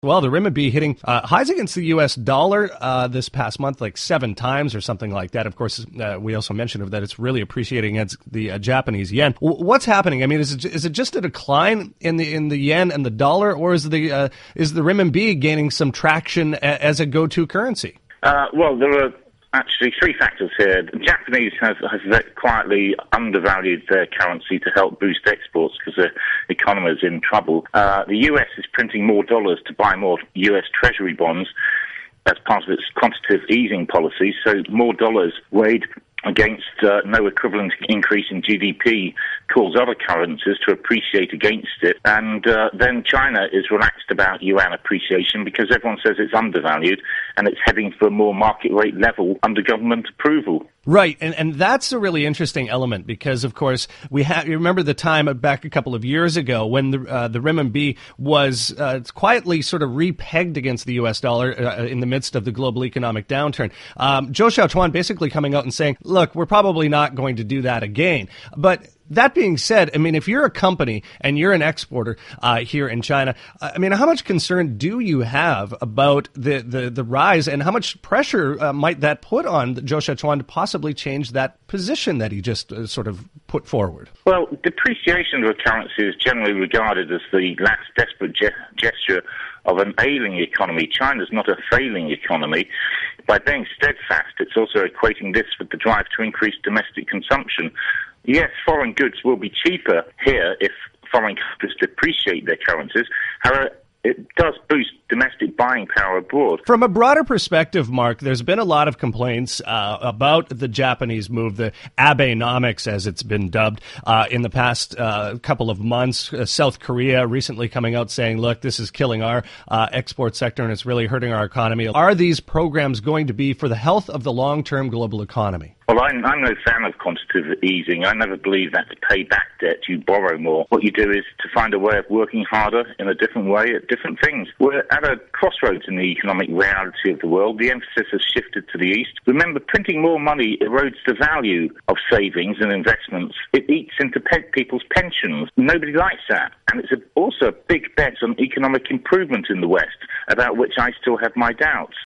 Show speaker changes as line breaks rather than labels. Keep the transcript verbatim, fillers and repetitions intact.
Well, the renminbi hitting uh, highs against the U S dollar uh, this past month, like seven times or something like that. Of course, uh, we also mentioned that it's really appreciating against the uh, Japanese yen. W- what's happening? I mean, is it, is it just a decline in the in the yen and the dollar, or is the uh, is the renminbi gaining some traction a- as a go-to currency?
Uh, well, there are actually three factors here. The Japanese have, have quietly undervalued their currency to help boost exports because the economy is in trouble. Uh, the U S is printing more dollars to buy more U S Treasury bonds as part of its quantitative easing policy, so more dollars weighed against uh, no equivalent increase in G D P cause other currencies to appreciate against it. And uh, then China is relaxed about yuan appreciation because everyone says it's undervalued and it's heading for a more market rate level under government approval.
Right, and and that's a really interesting element because, of course, we have. You remember the time back a couple of years ago when the uh, the renminbi was uh, quietly sort of repegged against the U S dollar uh, in the midst of the global economic downturn. Um, Zhou Xiaochuan basically coming out and saying, "Look, we're probably not going to do that again," but. That being said, I mean, if you're a company and you're an exporter uh, here in China, I mean, how much concern do you have about the, the, the rise and how much pressure uh, might that put on Zhou Xiaochuan to possibly change that position that he just uh, sort of put forward?
Well, depreciation of a currency is generally regarded as the last desperate ge- gesture of an ailing economy. China's not a failing economy. By being steadfast, it's also equating this with the drive to increase domestic consumption. Yes, foreign goods will be cheaper here if foreign countries depreciate their currencies. However, it does boost domestic buying power abroad.
From a broader perspective, Mark, there's been a lot of complaints uh, about the Japanese move, the Abenomics, as it's been dubbed, uh, in the past uh, couple of months. Uh, South Korea recently coming out saying, look, this is killing our uh, export sector and it's really hurting our economy. Are these programs going to be for the health of the long-term global economy?
Well, I'm, I'm no fan of quantitative easing. I never believe that to pay back debt, you borrow more. What you do is to find a way of working harder in a different way at different things. We're at a crossroads in the economic reality of the world. The emphasis has shifted to the east. Remember, printing more money erodes the value of savings and investments. It eats into pe- people's pensions. Nobody likes that. And it's a, also a big bet on economic improvement in the West, about which I still have my doubts.